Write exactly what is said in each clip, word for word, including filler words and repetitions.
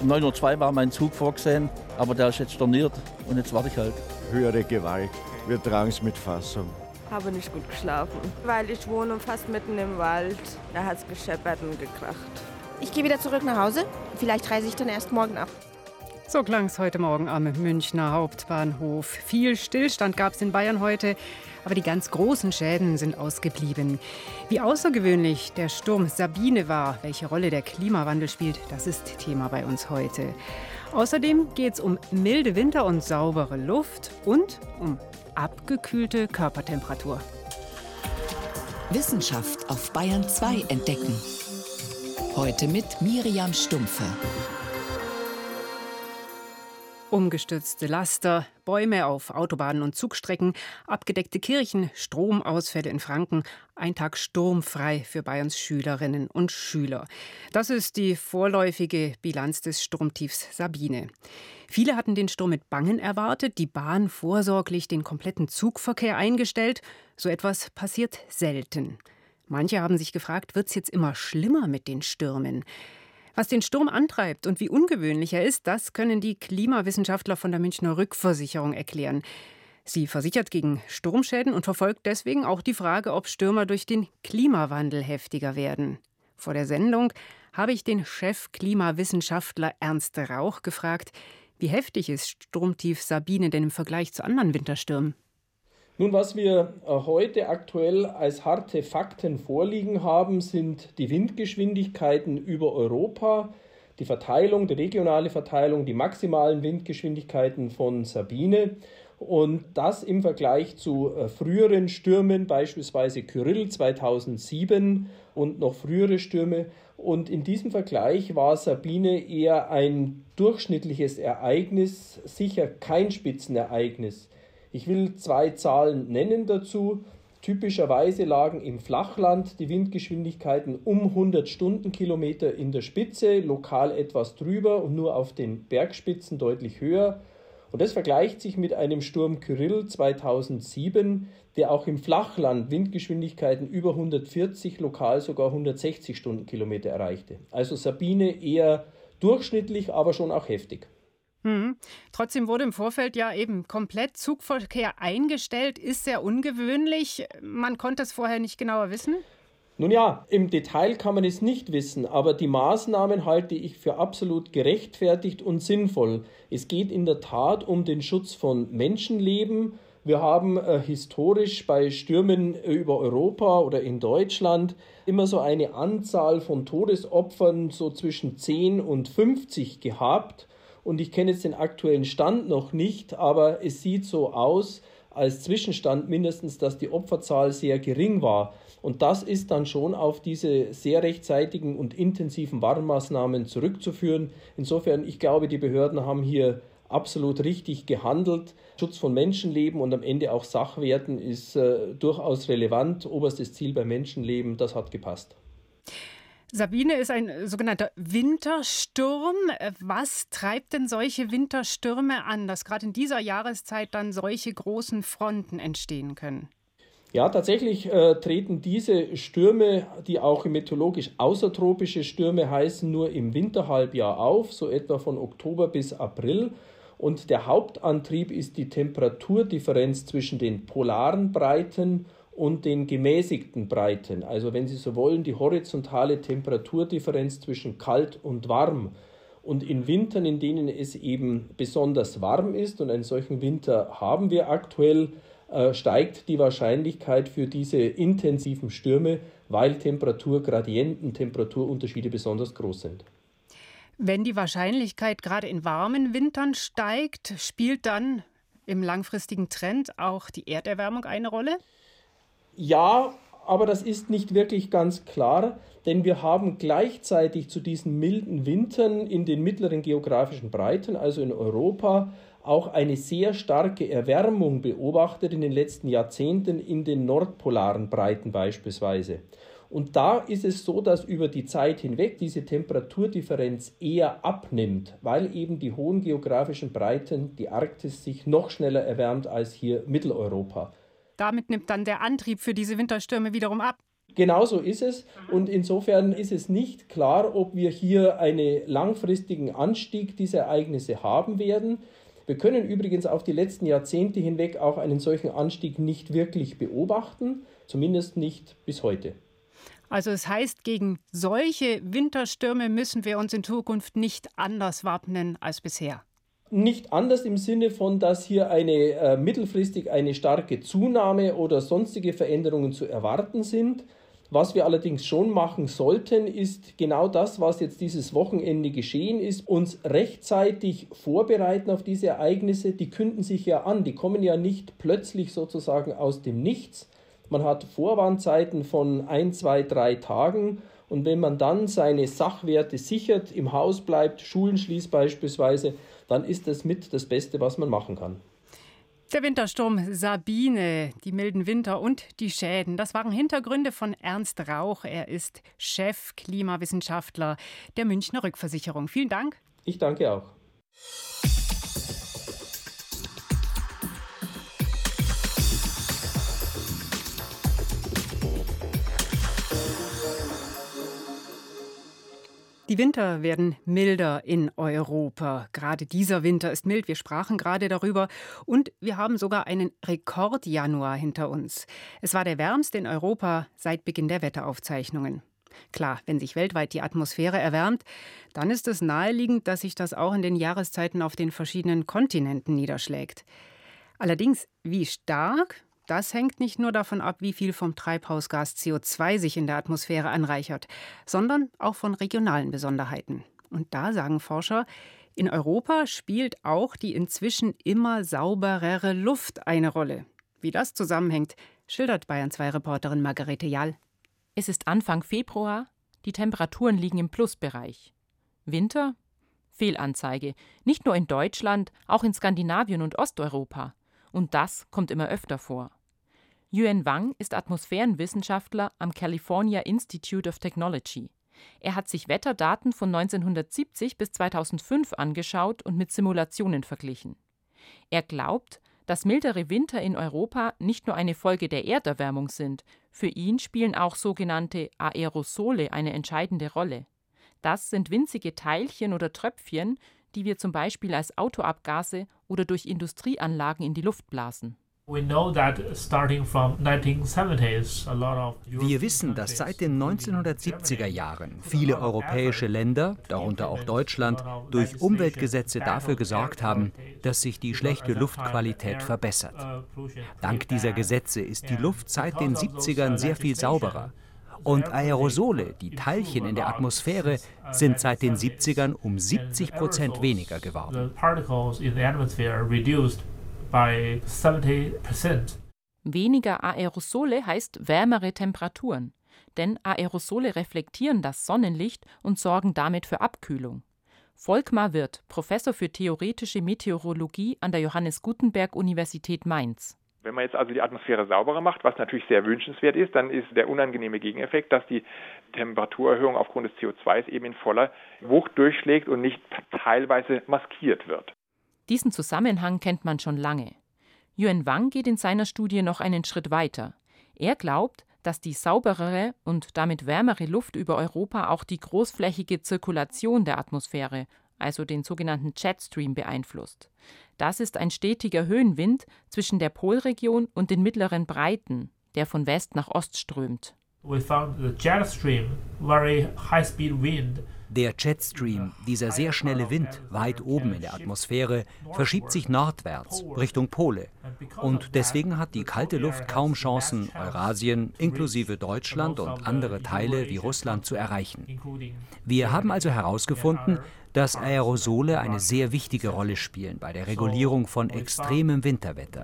Um neun Uhr zwei war mein Zug vorgesehen, aber der ist jetzt storniert und jetzt warte ich halt. Höhere Gewalt. Wir tragen es mit Fassung. Habe nicht gut geschlafen, weil ich wohne fast mitten im Wald. Da hat es gescheppert und gekracht. Ich gehe wieder zurück nach Hause. Vielleicht reise ich dann erst morgen ab. So klang es heute Morgen am Münchner Hauptbahnhof. Viel Stillstand gab es in Bayern heute, aber die ganz großen Schäden sind ausgeblieben. Wie außergewöhnlich der Sturm Sabine war, welche Rolle der Klimawandel spielt, das ist Thema bei uns heute. Außerdem geht es um milde Winter und saubere Luft und um abgekühlte Körpertemperatur. Wissenschaft auf Bayern zwei entdecken. Heute mit Miriam Stumpfe. Umgestürzte Laster, Bäume auf Autobahnen und Zugstrecken, abgedeckte Kirchen, Stromausfälle in Franken, ein Tag sturmfrei für Bayerns Schülerinnen und Schüler. Das ist die vorläufige Bilanz des Sturmtiefs Sabine. Viele hatten den Sturm mit Bangen erwartet, die Bahn vorsorglich den kompletten Zugverkehr eingestellt. So etwas passiert selten. Manche haben sich gefragt, wird es jetzt immer schlimmer mit den Stürmen? Was den Sturm antreibt und wie ungewöhnlich er ist, das können die Klimawissenschaftler von der Münchner Rückversicherung erklären. Sie versichert gegen Sturmschäden und verfolgt deswegen auch die Frage, ob Stürmer durch den Klimawandel heftiger werden. Vor der Sendung habe ich den Chef-Klimawissenschaftler Ernst Rauch gefragt, wie heftig ist Sturmtief Sabine denn im Vergleich zu anderen Winterstürmen? Nun, was wir heute aktuell als harte Fakten vorliegen haben, sind die Windgeschwindigkeiten über Europa, die Verteilung, die regionale Verteilung, die maximalen Windgeschwindigkeiten von Sabine und das im Vergleich zu früheren Stürmen, beispielsweise Kyrill zweitausendsieben und noch frühere Stürme. Und in diesem Vergleich war Sabine eher ein durchschnittliches Ereignis, sicher kein Spitzenereignis. Ich will zwei Zahlen nennen dazu. Typischerweise lagen im Flachland die Windgeschwindigkeiten um hundert Stundenkilometer in der Spitze, lokal etwas drüber und nur auf den Bergspitzen deutlich höher. Und das vergleicht sich mit einem Sturm Kyrill zweitausendsieben, der auch im Flachland Windgeschwindigkeiten über hundertvierzig, lokal sogar hundertsechzig Stundenkilometer erreichte. Also Sabine eher durchschnittlich, aber schon auch heftig. Hm. Trotzdem wurde im Vorfeld ja eben komplett Zugverkehr eingestellt. Ist sehr ungewöhnlich. Man konnte es vorher nicht genauer wissen? Nun ja, im Detail kann man es nicht wissen, aber die Maßnahmen halte ich für absolut gerechtfertigt und sinnvoll. Es geht in der Tat um den Schutz von Menschenleben. Wir haben äh, historisch bei Stürmen über Europa oder in Deutschland immer so eine Anzahl von Todesopfern so zwischen zehn und fünfzig gehabt. Und ich kenne jetzt den aktuellen Stand noch nicht, aber es sieht so aus, als Zwischenstand mindestens, dass die Opferzahl sehr gering war. Und das ist dann schon auf diese sehr rechtzeitigen und intensiven Warnmaßnahmen zurückzuführen. Insofern, ich glaube, die Behörden haben hier absolut richtig gehandelt. Schutz von Menschenleben und am Ende auch Sachwerten ist äh, durchaus relevant. Oberstes Ziel bei Menschenleben, das hat gepasst. Sabine ist ein sogenannter Wintersturm. Was treibt denn solche Winterstürme an, dass gerade in dieser Jahreszeit dann solche großen Fronten entstehen können? Ja, tatsächlich äh, treten diese Stürme, die auch meteorologisch außertropische Stürme heißen, nur im Winterhalbjahr auf, so etwa von Oktober bis April. Und der Hauptantrieb ist die Temperaturdifferenz zwischen den polaren Breiten und den gemäßigten Breiten. Also wenn Sie so wollen, die horizontale Temperaturdifferenz zwischen kalt und warm. Und in Wintern, in denen es eben besonders warm ist, und einen solchen Winter haben wir aktuell, äh, steigt die Wahrscheinlichkeit für diese intensiven Stürme, weil Temperaturgradienten, Temperaturunterschiede besonders groß sind. Wenn die Wahrscheinlichkeit gerade in warmen Wintern steigt, spielt dann im langfristigen Trend auch die Erderwärmung eine Rolle? Ja, aber das ist nicht wirklich ganz klar, denn wir haben gleichzeitig zu diesen milden Wintern in den mittleren geografischen Breiten, also in Europa, auch eine sehr starke Erwärmung beobachtet in den letzten Jahrzehnten in den nordpolaren Breiten beispielsweise. Und da ist es so, dass über die Zeit hinweg diese Temperaturdifferenz eher abnimmt, weil eben die hohen geografischen Breiten, die Arktis, sich noch schneller erwärmt als hier Mitteleuropa. Damit nimmt dann der Antrieb für diese Winterstürme wiederum ab. Genau so ist es und insofern ist es nicht klar, ob wir hier einen langfristigen Anstieg dieser Ereignisse haben werden. Wir können übrigens auf die letzten Jahrzehnte hinweg auch einen solchen Anstieg nicht wirklich beobachten, zumindest nicht bis heute. Also es heißt, gegen solche Winterstürme müssen wir uns in Zukunft nicht anders wappnen als bisher. Nicht anders im Sinne von, dass hier eine äh, mittelfristig eine starke Zunahme oder sonstige Veränderungen zu erwarten sind. Was wir allerdings schon machen sollten, ist genau das, was jetzt dieses Wochenende geschehen ist, uns rechtzeitig vorbereiten auf diese Ereignisse. Die künden sich ja an, die kommen ja nicht plötzlich sozusagen aus dem Nichts. Man hat Vorwarnzeiten von ein, zwei, drei Tagen und wenn man dann seine Sachwerte sichert, im Haus bleibt, Schulen schließt beispielsweise, dann ist das mit das Beste, was man machen kann. Der Wintersturm Sabine, die milden Winter und die Schäden, das waren Hintergründe von Ernst Rauch. Er ist Chef-Klimawissenschaftler der Münchner Rückversicherung. Vielen Dank. Ich danke auch. Die Winter werden milder in Europa. Gerade dieser Winter ist mild. Wir sprachen gerade darüber. Und wir haben sogar einen Rekordjanuar hinter uns. Es war der wärmste in Europa seit Beginn der Wetteraufzeichnungen. Klar, wenn sich weltweit die Atmosphäre erwärmt, dann ist es naheliegend, dass sich das auch in den Jahreszeiten auf den verschiedenen Kontinenten niederschlägt. Allerdings, wie stark? Das hängt nicht nur davon ab, wie viel vom Treibhausgas C O zwei sich in der Atmosphäre anreichert, sondern auch von regionalen Besonderheiten. Und da sagen Forscher, in Europa spielt auch die inzwischen immer sauberere Luft eine Rolle. Wie das zusammenhängt, schildert Bayern zwei Reporterin Margarete Jall. Es ist Anfang Februar, die Temperaturen liegen im Plusbereich. Winter? Fehlanzeige. Nicht nur in Deutschland, auch in Skandinavien und Osteuropa. Und das kommt immer öfter vor. Yuan Wang ist Atmosphärenwissenschaftler am California Institute of Technology. Er hat sich Wetterdaten von neunzehnhundertsiebzig bis zweitausendfünf angeschaut und mit Simulationen verglichen. Er glaubt, dass mildere Winter in Europa nicht nur eine Folge der Erderwärmung sind. Für ihn spielen auch sogenannte Aerosole eine entscheidende Rolle. Das sind winzige Teilchen oder Tröpfchen, die wir zum Beispiel als Autoabgase oder durch Industrieanlagen in die Luft blasen. Wir wissen, dass seit den neunzehnhundertsiebziger Jahren viele europäische Länder, darunter auch Deutschland, durch Umweltgesetze dafür gesorgt haben, dass sich die schlechte Luftqualität verbessert. Dank dieser Gesetze ist die Luft seit den siebzigern sehr viel sauberer. Und Aerosole, die Teilchen in der Atmosphäre, sind seit den siebzigern um siebzig Prozent weniger geworden. Weniger Aerosole heißt wärmere Temperaturen. Denn Aerosole reflektieren das Sonnenlicht und sorgen damit für Abkühlung. Volkmar Wirth, Professor für theoretische Meteorologie an der Johannes Gutenberg Universität Mainz. Wenn man jetzt also die Atmosphäre sauberer macht, was natürlich sehr wünschenswert ist, dann ist der unangenehme Gegeneffekt, dass die Temperaturerhöhung aufgrund des C O zwei eben in voller Wucht durchschlägt und nicht teilweise maskiert wird. Diesen Zusammenhang kennt man schon lange. Yuan Wang geht in seiner Studie noch einen Schritt weiter. Er glaubt, dass die sauberere und damit wärmere Luft über Europa auch die großflächige Zirkulation der Atmosphäre, also den sogenannten Jetstream, beeinflusst. Das ist ein stetiger Höhenwind zwischen der Polregion und den mittleren Breiten, der von West nach Ost strömt. Der Jetstream, dieser sehr schnelle Wind weit oben in der Atmosphäre, verschiebt sich nordwärts, Richtung Pole. Und deswegen hat die kalte Luft kaum Chancen, Eurasien inklusive Deutschland und andere Teile wie Russland zu erreichen. Wir haben also herausgefunden, dass Aerosole eine sehr wichtige Rolle spielen bei der Regulierung von extremem Winterwetter.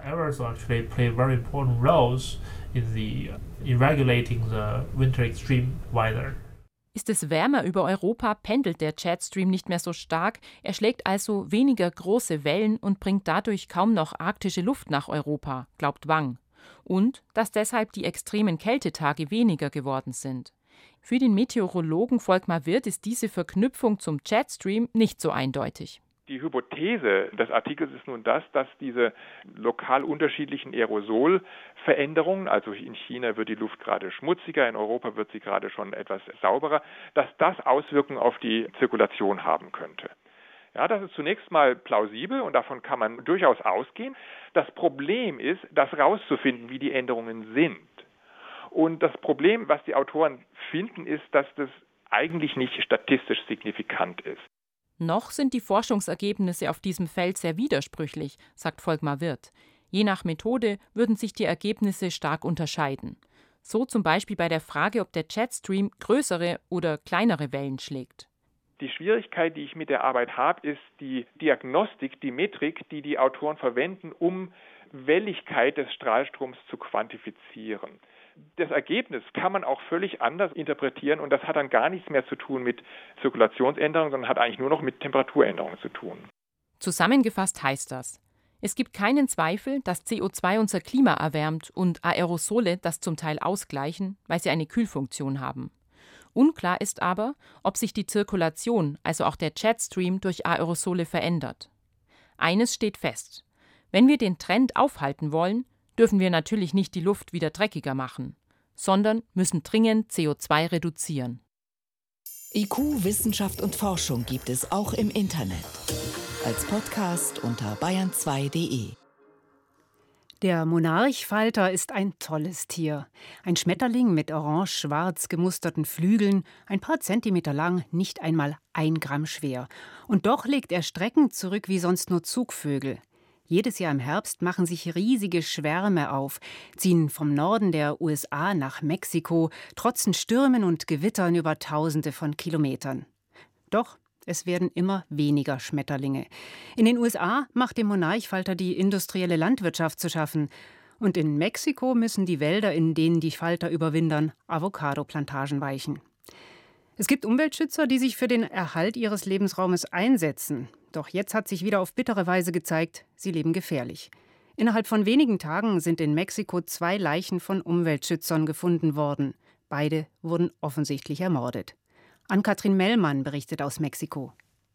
Ist es wärmer über Europa, pendelt der Jetstream nicht mehr so stark. Er schlägt also weniger große Wellen und bringt dadurch kaum noch arktische Luft nach Europa, glaubt Wang. Und dass deshalb die extremen Kältetage weniger geworden sind. Für den Meteorologen Volkmar Wirth ist diese Verknüpfung zum Jetstream nicht so eindeutig. Die Hypothese des Artikels ist nun das, dass diese lokal unterschiedlichen Aerosolveränderungen, also in China wird die Luft gerade schmutziger, in Europa wird sie gerade schon etwas sauberer, dass das Auswirkungen auf die Zirkulation haben könnte. Ja, das ist zunächst mal plausibel und davon kann man durchaus ausgehen. Das Problem ist, das rauszufinden, wie die Änderungen sind. Und das Problem, was die Autoren finden, ist, dass das eigentlich nicht statistisch signifikant ist. Noch sind die Forschungsergebnisse auf diesem Feld sehr widersprüchlich, sagt Volkmar Wirth. Je nach Methode würden sich die Ergebnisse stark unterscheiden. So zum Beispiel bei der Frage, ob der Jetstream größere oder kleinere Wellen schlägt. Die Schwierigkeit, die ich mit der Arbeit habe, ist die Diagnostik, die Metrik, die die Autoren verwenden, um Welligkeit des Strahlstroms zu quantifizieren. Das Ergebnis kann man auch völlig anders interpretieren und das hat dann gar nichts mehr zu tun mit Zirkulationsänderungen, sondern hat eigentlich nur noch mit Temperaturänderungen zu tun. Zusammengefasst heißt das: Es gibt keinen Zweifel, dass C O zwei unser Klima erwärmt und Aerosole das zum Teil ausgleichen, weil sie eine Kühlfunktion haben. Unklar ist aber, ob sich die Zirkulation, also auch der Jetstream, durch Aerosole verändert. Eines steht fest: Wenn wir den Trend aufhalten wollen, dürfen wir natürlich nicht die Luft wieder dreckiger machen, sondern müssen dringend C O zwei reduzieren. I Q, Wissenschaft und Forschung gibt es auch im Internet. Als Podcast unter bayern zwei punkt de. Der Monarchfalter ist ein tolles Tier. Ein Schmetterling mit orange-schwarz gemusterten Flügeln, ein paar Zentimeter lang, nicht einmal ein Gramm schwer. Und doch legt er Strecken zurück wie sonst nur Zugvögel. Jedes Jahr im Herbst machen sich riesige Schwärme auf, ziehen vom Norden der U S A nach Mexiko, trotzen Stürmen und Gewittern über Tausende von Kilometern. Doch es werden immer weniger Schmetterlinge. In den U S A macht dem Monarchfalter die industrielle Landwirtschaft zu schaffen. Und in Mexiko müssen die Wälder, in denen die Falter überwintern, Avocado-Plantagen weichen. Es gibt Umweltschützer, die sich für den Erhalt ihres Lebensraumes einsetzen. Doch jetzt hat sich wieder auf bittere Weise gezeigt, sie leben gefährlich. Innerhalb von wenigen Tagen sind in Mexiko zwei Leichen von Umweltschützern gefunden worden. Beide wurden offensichtlich ermordet. Ann-Kathrin Mellmann berichtet aus Mexiko.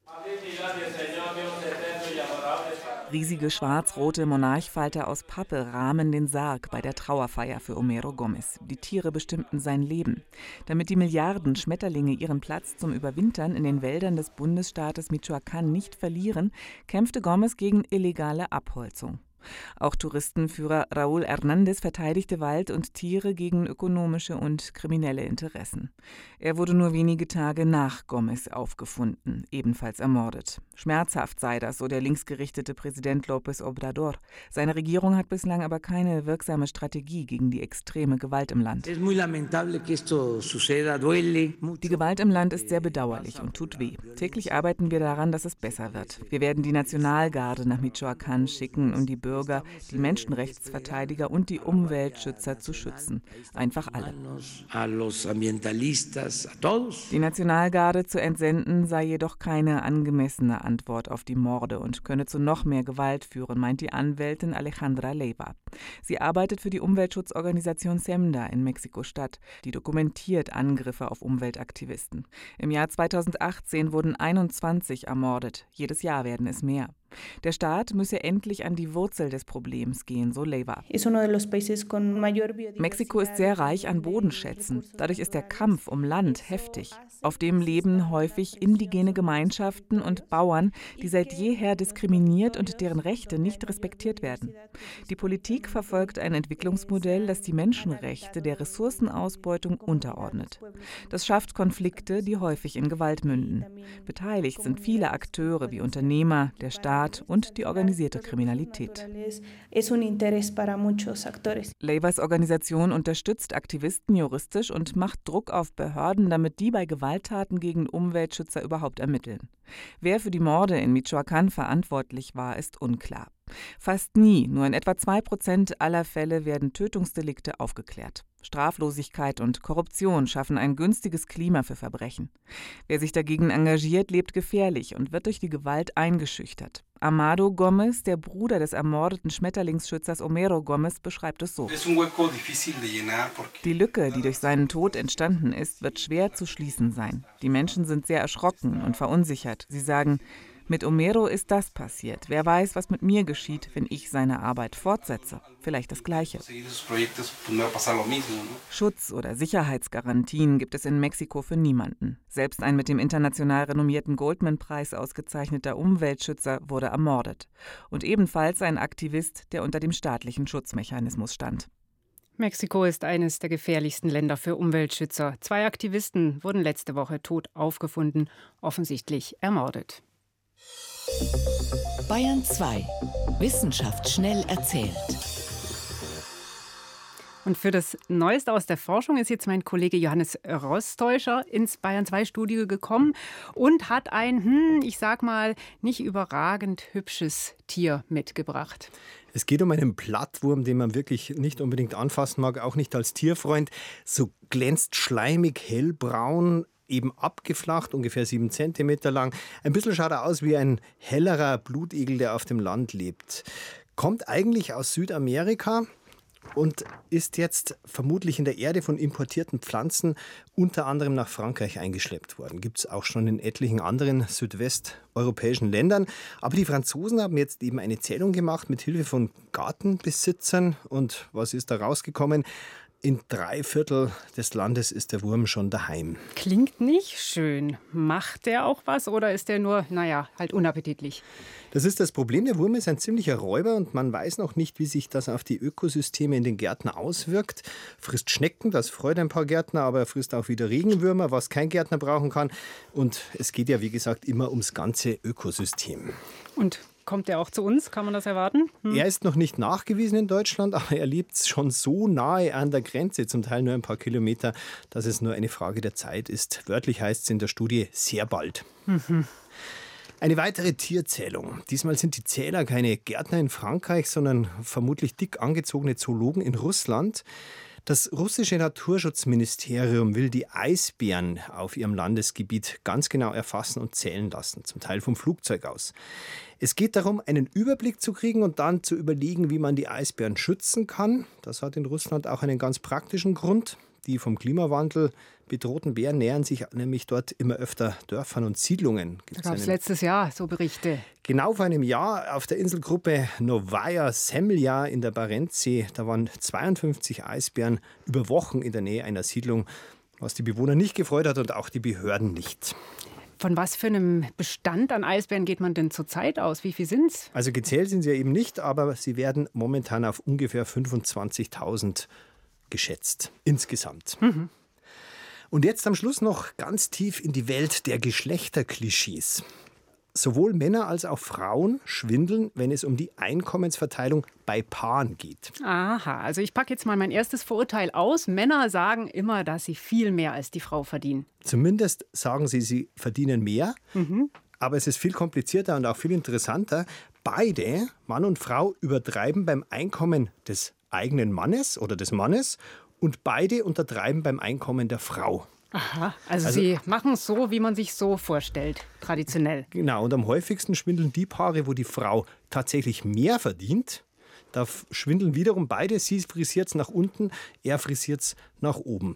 Riesige schwarz-rote Monarchfalter aus Pappe rahmen den Sarg bei der Trauerfeier für Homero Gómez. Die Tiere bestimmten sein Leben. Damit die Milliarden Schmetterlinge ihren Platz zum Überwintern in den Wäldern des Bundesstaates Michoacán nicht verlieren, kämpfte Gómez gegen illegale Abholzung. Auch Touristenführer Raúl Hernández verteidigte Wald und Tiere gegen ökonomische und kriminelle Interessen. Er wurde nur wenige Tage nach Gómez aufgefunden, ebenfalls ermordet. Schmerzhaft sei das, so der linksgerichtete Präsident López Obrador. Seine Regierung hat bislang aber keine wirksame Strategie gegen die extreme Gewalt im Land. Die Gewalt im Land ist sehr bedauerlich und tut weh. Täglich arbeiten wir daran, dass es besser wird. Wir werden die Nationalgarde nach Michoacán schicken, um die Bürger Bürger, die Menschenrechtsverteidiger und die Umweltschützer zu schützen. Einfach alle. Die Nationalgarde zu entsenden sei jedoch keine angemessene Antwort auf die Morde und könne zu noch mehr Gewalt führen, meint die Anwältin Alejandra Leiva. Sie arbeitet für die Umweltschutzorganisation SEMDA in Mexiko-Stadt, die dokumentiert Angriffe auf Umweltaktivisten. Im Jahr zweitausendachtzehn wurden einundzwanzig ermordet. Jedes Jahr werden es mehr. Der Staat müsse endlich an die Wurzel des Problems gehen, so Leiva. Mexiko ist sehr reich an Bodenschätzen. Dadurch ist der Kampf um Land heftig. Auf dem leben häufig indigene Gemeinschaften und Bauern, die seit jeher diskriminiert und deren Rechte nicht respektiert werden. Die Politik verfolgt ein Entwicklungsmodell, das die Menschenrechte der Ressourcenausbeutung unterordnet. Das schafft Konflikte, die häufig in Gewalt münden. Beteiligt sind viele Akteure wie Unternehmer, der Staat und die organisierte Kriminalität. Leivas Organisation unterstützt Aktivisten juristisch und macht Druck auf Behörden, damit die bei Gewalttaten gegen Umweltschützer überhaupt ermitteln. Wer für die Morde in Michoacán verantwortlich war, ist unklar. Fast nie, nur in etwa zwei Prozent aller Fälle werden Tötungsdelikte aufgeklärt. Straflosigkeit und Korruption schaffen ein günstiges Klima für Verbrechen. Wer sich dagegen engagiert, lebt gefährlich und wird durch die Gewalt eingeschüchtert. Amado Gómez, der Bruder des ermordeten Schmetterlingsschützers Homero Gómez, beschreibt es so. Die Lücke, die durch seinen Tod entstanden ist, wird schwer zu schließen sein. Die Menschen sind sehr erschrocken und verunsichert. Sie sagen, Mit Omero ist das passiert. Wer weiß, was mit mir geschieht, wenn ich seine Arbeit fortsetze. Vielleicht das Gleiche. Schutz- oder Sicherheitsgarantien gibt es in Mexiko für niemanden. Selbst ein mit dem international renommierten Goldman-Preis ausgezeichneter Umweltschützer wurde ermordet. Und ebenfalls ein Aktivist, der unter dem staatlichen Schutzmechanismus stand. Mexiko ist eines der gefährlichsten Länder für Umweltschützer. Zwei Aktivisten wurden letzte Woche tot aufgefunden, offensichtlich ermordet. Bayern zwei. Wissenschaft schnell erzählt. Und für das Neueste aus der Forschung ist jetzt mein Kollege Johannes Rostäuscher ins Bayern zwei Studio gekommen und hat ein, hm, ich sag mal, nicht überragend hübsches Tier mitgebracht. Es geht um einen Plattwurm, den man wirklich nicht unbedingt anfassen mag, auch nicht als Tierfreund. So glänzt schleimig, hellbraun, eben abgeflacht, ungefähr sieben Zentimeter lang. Ein bisschen schaut er aus wie ein hellerer Blutegel, der auf dem Land lebt. Kommt eigentlich aus Südamerika und ist jetzt vermutlich in der Erde von importierten Pflanzen unter anderem nach Frankreich eingeschleppt worden. Gibt es auch schon in etlichen anderen südwesteuropäischen Ländern. Aber die Franzosen haben jetzt eben eine Zählung gemacht mit Hilfe von Gartenbesitzern. Und was ist da rausgekommen? In drei Viertel des Landes ist der Wurm schon daheim. Klingt nicht schön. Macht der auch was oder ist der nur, naja, halt unappetitlich? Das ist das Problem. Der Wurm ist ein ziemlicher Räuber und man weiß noch nicht, wie sich das auf die Ökosysteme in den Gärten auswirkt. Frisst Schnecken, das freut ein paar Gärtner, aber er frisst auch wieder Regenwürmer, was kein Gärtner brauchen kann. Und es geht ja, wie gesagt, immer ums ganze Ökosystem. Und kommt er auch zu uns? Kann man das erwarten? Hm. Er ist noch nicht nachgewiesen in Deutschland, aber er lebt schon so nahe an der Grenze, zum Teil nur ein paar Kilometer, dass es nur eine Frage der Zeit ist. Wörtlich heißt es in der Studie sehr bald. Mhm. Eine weitere Tierzählung. Diesmal sind die Zähler keine Gärtner in Frankreich, sondern vermutlich dick angezogene Zoologen in Russland. Das russische Naturschutzministerium will die Eisbären auf ihrem Landesgebiet ganz genau erfassen und zählen lassen, zum Teil vom Flugzeug aus. Es geht darum, einen Überblick zu kriegen und dann zu überlegen, wie man die Eisbären schützen kann. Das hat in Russland auch einen ganz praktischen Grund. Die vom Klimawandel bedrohten Bären nähern sich nämlich dort immer öfter Dörfern und Siedlungen. Da gab es letztes Jahr so Berichte. Genau vor einem Jahr auf der Inselgruppe Novaya Semlja in der Barentssee, da waren zweiundfünfzig Eisbären über Wochen in der Nähe einer Siedlung, was die Bewohner nicht gefreut hat und auch die Behörden nicht. Von was für einem Bestand an Eisbären geht man denn zurzeit aus? Wie viel sind es? Also gezählt sind sie ja eben nicht, aber sie werden momentan auf ungefähr fünfundzwanzigtausend geschätzt, insgesamt. Mhm. Und jetzt am Schluss noch ganz tief in die Welt der Geschlechterklischees. Sowohl Männer als auch Frauen schwindeln, wenn es um die Einkommensverteilung bei Paaren geht. Aha, also ich packe jetzt mal mein erstes Vorurteil aus. Männer sagen immer, dass sie viel mehr als die Frau verdienen. Zumindest sagen sie, sie verdienen mehr. Mhm. Aber es ist viel komplizierter und auch viel interessanter. Beide, Mann und Frau, übertreiben beim Einkommen des eigenen Mannes oder des Mannes und beide untertreiben beim Einkommen der Frau. Aha, also, Also- sie machen es so, wie man sich so vorstellt, traditionell. Genau, und am häufigsten schwindeln die Paare, wo die Frau tatsächlich mehr verdient. Da f- schwindeln wiederum beide. Sie frisiert es nach unten, er frisiert es nach oben.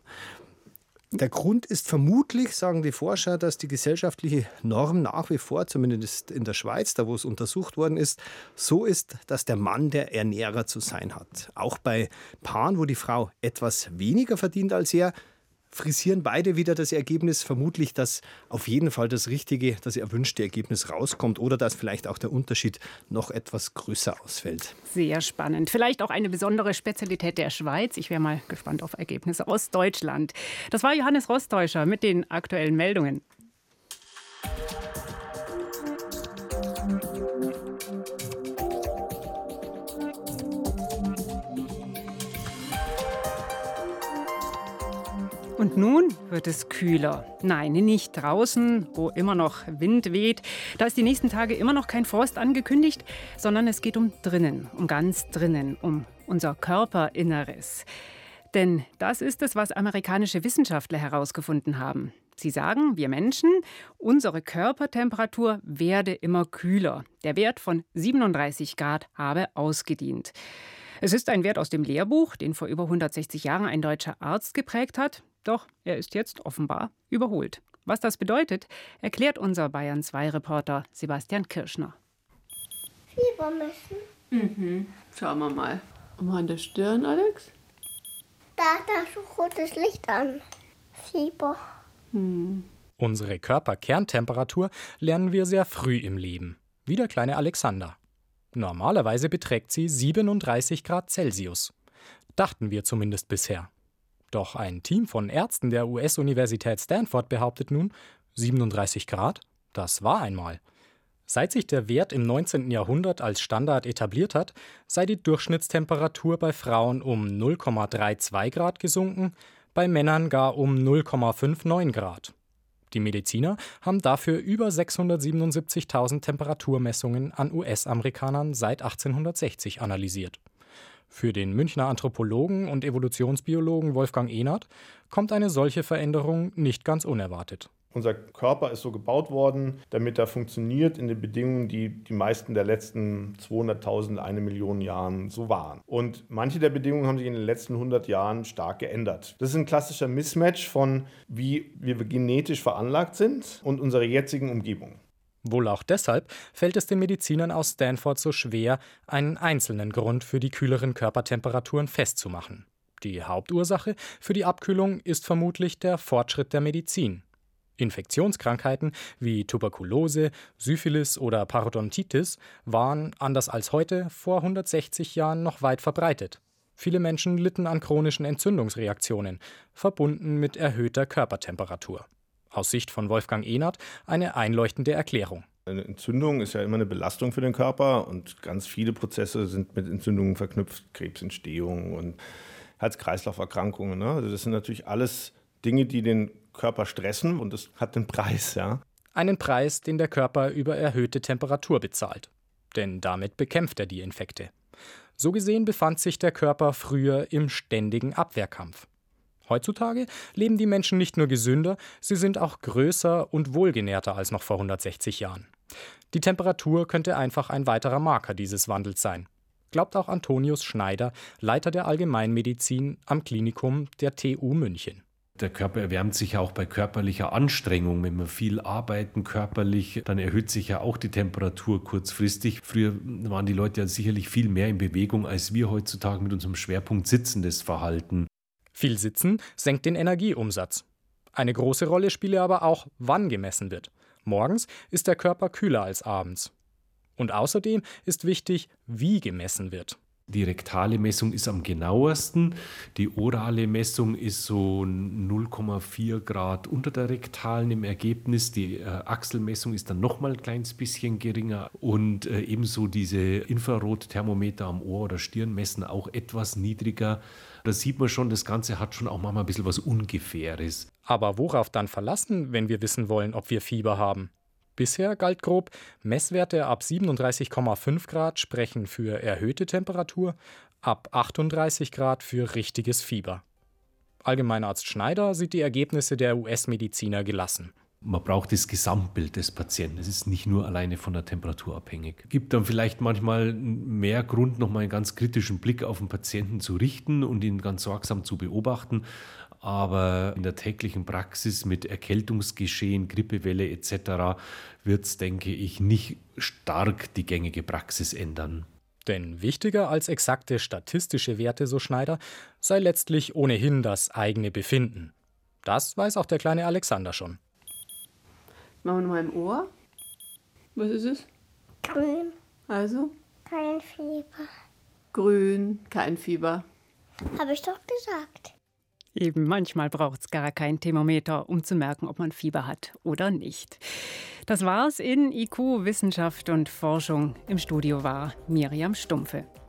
Der Grund ist vermutlich, sagen die Forscher, dass die gesellschaftliche Norm nach wie vor, zumindest in der Schweiz, da wo es untersucht worden ist, so ist, dass der Mann der Ernährer zu sein hat. Auch bei Paaren, wo die Frau etwas weniger verdient als er, frisieren beide wieder das Ergebnis. Vermutlich, dass auf jeden Fall das richtige, das erwünschte Ergebnis rauskommt oder dass vielleicht auch der Unterschied noch etwas größer ausfällt. Sehr spannend. Vielleicht auch eine besondere Spezialität der Schweiz. Ich wäre mal gespannt auf Ergebnisse aus Deutschland. Das war Johannes Rostäuscher mit den aktuellen Meldungen. Und nun wird es kühler. Nein, nicht draußen, wo immer noch Wind weht. Da ist die nächsten Tage immer noch kein Frost angekündigt, sondern es geht um drinnen, um ganz drinnen, um unser Körperinneres. Denn das ist es, was amerikanische Wissenschaftler herausgefunden haben. Sie sagen, wir Menschen, unsere Körpertemperatur werde immer kühler. Der Wert von siebenunddreißig Grad habe ausgedient. Es ist ein Wert aus dem Lehrbuch, den vor über hundertsechzig Jahren ein deutscher Arzt geprägt hat. Doch er ist jetzt offenbar überholt. Was das bedeutet, erklärt unser Bayern zwei Reporter Sebastian Kirschner. Fieber messen. Mhm, schauen wir mal. Und an der Stirn, Alex? Da, da ist ein rotes Licht an. Fieber. Hm. Unsere Körperkerntemperatur lernen wir sehr früh im Leben, wie der kleine Alexander. Normalerweise beträgt sie siebenunddreißig Grad Celsius. Dachten wir zumindest bisher. Doch ein Team von Ärzten der U S-Universität Stanford behauptet nun, siebenunddreißig Grad, das war einmal. Seit sich der Wert im neunzehnten Jahrhundert als Standard etabliert hat, sei die Durchschnittstemperatur bei Frauen um null Komma zweiunddreißig Grad gesunken, bei Männern gar um null Komma neunundfünfzig Grad. Die Mediziner haben dafür über sechshundertsiebenundsiebzigtausend Temperaturmessungen an U S-Amerikanern seit achtzehnhundertsechzig analysiert. Für den Münchner Anthropologen und Evolutionsbiologen Wolfgang Ehnert kommt eine solche Veränderung nicht ganz unerwartet. Unser Körper ist so gebaut worden, damit er funktioniert in den Bedingungen, die die meisten der letzten zweihunderttausend, eine Million Jahren so waren. Und manche der Bedingungen haben sich in den letzten hundert Jahren stark geändert. Das ist ein klassischer Mismatch von, wie wir genetisch veranlagt sind und unserer jetzigen Umgebung. Wohl auch deshalb fällt es den Medizinern aus Stanford so schwer, einen einzelnen Grund für die kühleren Körpertemperaturen festzumachen. Die Hauptursache für die Abkühlung ist vermutlich der Fortschritt der Medizin. Infektionskrankheiten wie Tuberkulose, Syphilis oder Parodontitis waren, anders als heute, vor hundertsechzig Jahren noch weit verbreitet. Viele Menschen litten an chronischen Entzündungsreaktionen, verbunden mit erhöhter Körpertemperatur. Aus Sicht von Wolfgang Ehnert eine einleuchtende Erklärung. Eine Entzündung ist ja immer eine Belastung für den Körper und ganz viele Prozesse sind mit Entzündungen verknüpft, Krebsentstehung und Herz-Kreislauf-Erkrankungen. Ne? Also das sind natürlich alles Dinge, die den Körper stressen und das hat einen Preis, ja. Einen Preis, den der Körper über erhöhte Temperatur bezahlt. Denn damit bekämpft er die Infekte. So gesehen befand sich der Körper früher im ständigen Abwehrkampf. Heutzutage leben die Menschen nicht nur gesünder, sie sind auch größer und wohlgenährter als noch vor hundertsechzig Jahren. Die Temperatur könnte einfach ein weiterer Marker dieses Wandels sein. Glaubt auch Antonius Schneider, Leiter der Allgemeinmedizin am Klinikum der T U München. Der Körper erwärmt sich ja auch bei körperlicher Anstrengung. Wenn wir viel arbeiten körperlich, dann erhöht sich ja auch die Temperatur kurzfristig. Früher waren die Leute ja sicherlich viel mehr in Bewegung, als wir heutzutage mit unserem Schwerpunkt sitzendes Verhalten. Viel Sitzen senkt den Energieumsatz. Eine große Rolle spiele aber auch, wann gemessen wird. Morgens ist der Körper kühler als abends. Und außerdem ist wichtig, wie gemessen wird. Die rektale Messung ist am genauesten. Die orale Messung ist so null Komma vier Grad unter der rektalen im Ergebnis. Die äh, Achselmessung ist dann nochmal ein kleines bisschen geringer. Und äh, ebenso diese Infrarotthermometer am Ohr oder Stirn messen auch etwas niedriger. Da sieht man schon, das Ganze hat schon auch manchmal ein bisschen was Ungefähres. Aber worauf dann verlassen, wenn wir wissen wollen, ob wir Fieber haben? Bisher galt grob, Messwerte ab siebenunddreißig Komma fünf Grad sprechen für erhöhte Temperatur, ab achtunddreißig Grad für richtiges Fieber. Allgemeinarzt Schneider sieht die Ergebnisse der U S-Mediziner gelassen. Man braucht das Gesamtbild des Patienten. Es ist nicht nur alleine von der Temperatur abhängig. Es gibt dann vielleicht manchmal mehr Grund, nochmal einen ganz kritischen Blick auf den Patienten zu richten und ihn ganz sorgsam zu beobachten. Aber in der täglichen Praxis mit Erkältungsgeschehen, Grippewelle et cetera wird es, denke ich, nicht stark die gängige Praxis ändern. Denn wichtiger als exakte statistische Werte, so Schneider, sei letztlich ohnehin das eigene Befinden. Das weiß auch der kleine Alexander schon. Machen wir nochmal im Ohr. Was ist es? Grün. Also? Kein Fieber. Grün, kein Fieber. Habe ich doch gesagt. Eben, manchmal braucht es gar kein Thermometer, um zu merken, ob man Fieber hat oder nicht. Das war's in I Q Wissenschaft und Forschung. Im Studio war Miriam Stumpfe.